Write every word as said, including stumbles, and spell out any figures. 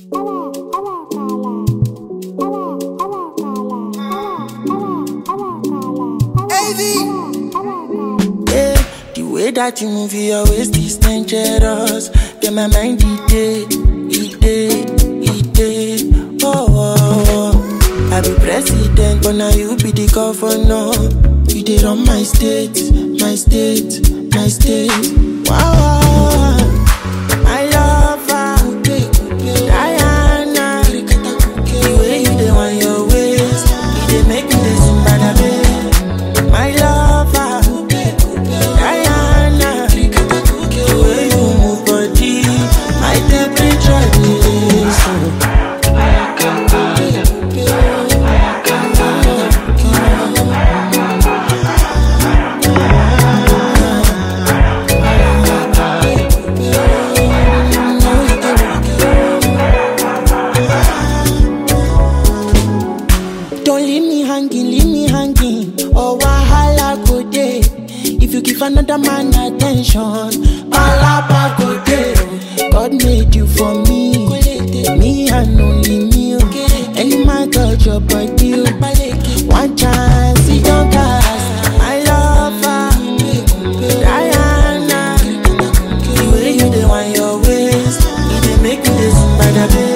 Yeah, the way that you move your waist is dangerous. Get my mind it day, it day, it day. Oh, oh, oh. I be president, but now you be the governor. You did on my state, my state, my state. Wow, wow, wow. My lover, Diana. The way you dey want your waist, you dey make me dey zumba da babe. My lover, Diana. The way you move body, my temperature dey so. Don't leave me hanging, leave me hanging. Oh, wahala go day. If you give another man attention, palapa go day. God made you for me, me and only me. Any man touch your body, one chance, he don't cast. My lover, Diana. The way you dey want your waist, it dey make me dey zumba da babe.